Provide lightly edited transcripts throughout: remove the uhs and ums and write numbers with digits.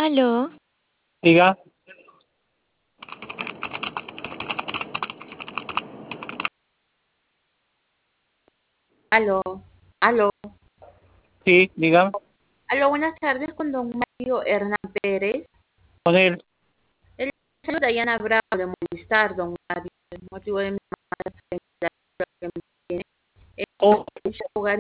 Aló, Diga, Aló, aló, sí, diga, aló, buenas tardes con don Mario Hernán Pérez. con él. El señor Dayana Bravo de Movistar, don Mario. El motivo de mi llamada es la duda que me tiene es Oh, un hogar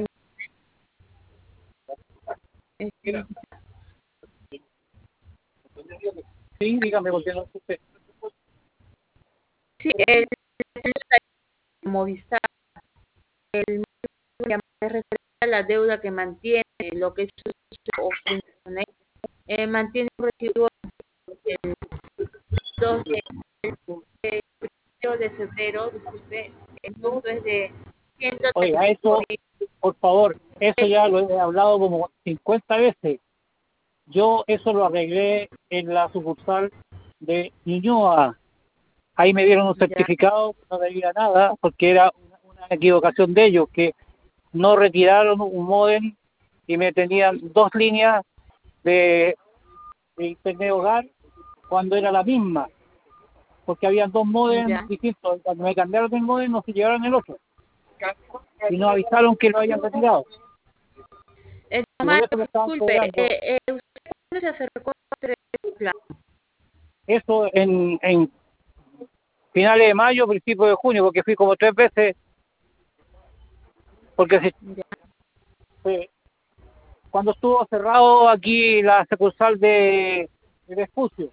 sí, dígame, porque no supe. sí, el señor Dayana de Movistar, el motivo de mi llamada es referente a la deuda que mantiene, lo que es su oficina, mantiene un recibo el 2 de febrero, disculpe, el monto es de Oiga, 135 eso, por favor, eso ya lo he hablado como 50 veces. Yo eso lo arreglé en la sucursal de Ñuñoa. Ahí me dieron un ya, certificado que no debía nada, porque era una equivocación de ellos, que no retiraron un módem y me tenían dos líneas de, de internet hogar cuando era la misma, porque habían dos módems ya. distintos. Cuando me cambiaron el módem, no se llevaron el otro. Y nos avisaron que lo habían retirado. Y por Mario, eso me estaban disculpe, cobrando. ¿usted cuándo se acercó a hacer el plan? Eso en finales de mayo, principios de junio, porque fui como tres veces, porque Ya. cuando estuvo cerrado aquí la sucursal de Vespucio.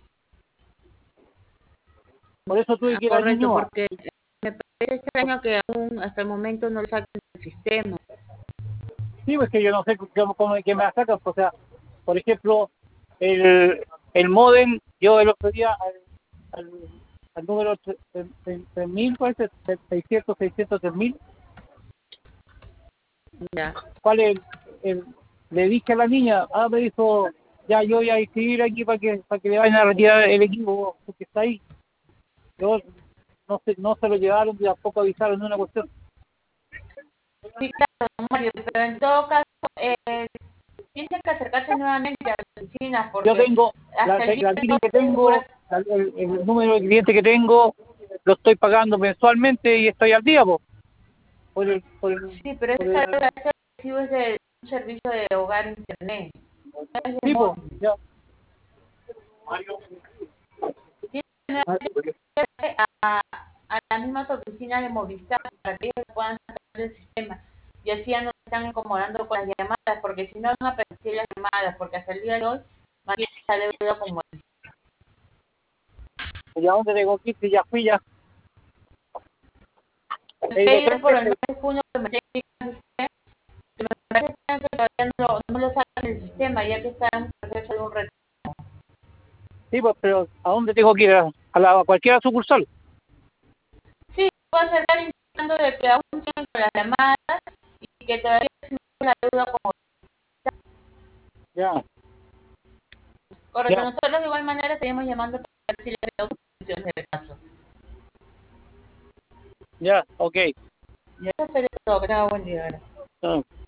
Por eso tuve que ir a Correcto, Ñuñoa. porque me parece extraño que aún hasta el momento no lo saquen del sistema. Sí, pues que yo no sé cómo que me la sacan. O sea, por ejemplo, el modem, yo el otro día al, al número 3000, ¿cuál es? 600, 3000. Ya. ¿Cuál es le dije a la niña, me dijo, ya yo voy a escribir aquí para que le vayan a retirar el equipo, porque está ahí. Yo no se lo llevaron y tampoco avisaron de una cuestión. Sí, claro, don Mario, pero en todo caso, tiene que acercarse nuevamente a la oficina Yo porque tengo hasta el día la de línea hoy que estoy segura. tengo, el número de cliente que tengo, lo estoy pagando mensualmente y estoy al día, po, por el, por el, Sí, pero por esa el, deuda, ese recibo es de un servicio de hogar internet, no es de tipo, móvil. ya. Tiene que acercarse a la misma oficina de Movistar para que ellos puedan sacar del sistema y así ya no se están incomodando con las llamadas, porque si no van a aparecer las llamadas, porque hasta el día de hoy mantiene esa deuda como es. ¿Y a dónde tengo que ir? Si ya fui, ya he ido He ido tres por el mes veces. de junio que me tiene que usted, que me parece extraño que todavía no lo sacan del sistema, ya que está en un proceso de un retorno. Sí, pues, pero ¿a dónde tengo que ir? A cualquier sucursal. Sí, puedo acercar indicando de que aún siguen con las llamadas y que todavía no la deuda como Ya, correcto. ya, Nosotros de igual manera seguimos llamando para ver si le damos soluciones del caso. ya, ok. Ya, eso sería todo. Que tenga buen día. Ah.